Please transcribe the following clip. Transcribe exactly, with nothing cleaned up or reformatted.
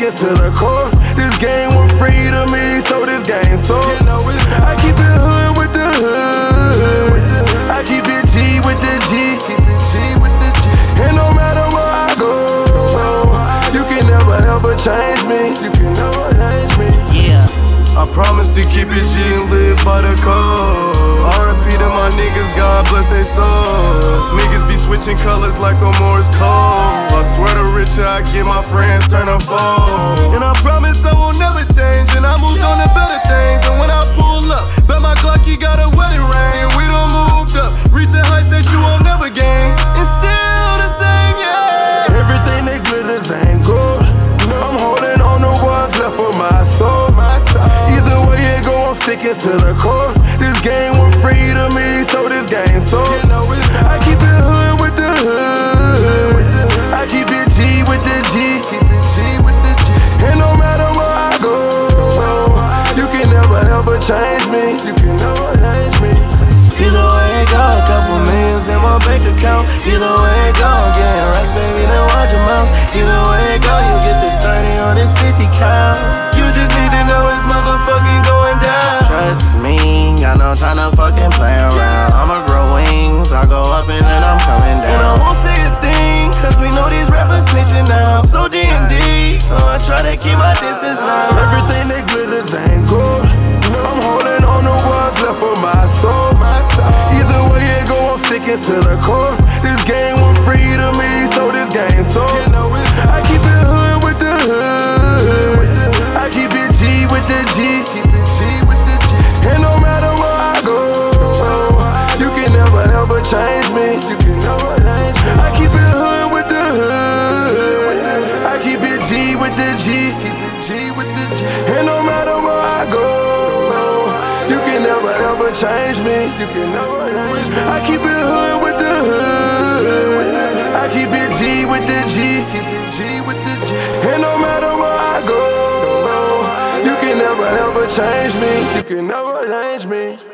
sticking to the core. This game was free to me, so this game so. I keep it hood with the hood. I keep it G with the G. And no matter where I go, you can never ever change me. You can never change me. Yeah. I promise to keep it G and live by the code. R I P to my niggas, God bless they souls. Niggas be switching colors like a Morse code. I swear the richer I get, my friends turn them foes. And I promise I will never change, and I moved on to better things. And when I pull up, bet my Glocky got a wedding ring. We done moved up, reaching heights that you won't never gain. And still the same, yeah. Everything that glitters ain't gold. I'm holding on to what's left for my soul. Either way it go, I'm sticking to the core. This game was free to me, so this game so. I keep it hood with the hood. I keep it G with the G. And no matter where I go, you can never ever change me. You can never change me. Either way it go, a couple millions in my bank account. Either way it go, getting racks, baby, then watch your mouth. Either way it go, you get this thirty or this fifty count. You just need to know it's motherfucking going down. Trust me, got no time to fucking play around. I'ma grow wings, I go up and then I'm coming down. And I won't say a thing, cause we know these rappers snitching now. So D and D, so I try to keep my distance now. Everything that glitters ain't gold. I'm holding on to what's left for my soul. Either way it go, I'm sticking to the core. This game was free to me, so this game so. I keep it hood with the hood. I keep it G with the G. And no matter where I go, you can never ever change me. I keep it hood with the hood. I keep it G with the G. And no matter where I go, you can never ever change me. You can never change me. I keep it hood with the hood. I keep it G with the G. And no matter where I go, you can never ever change me. You can never change me.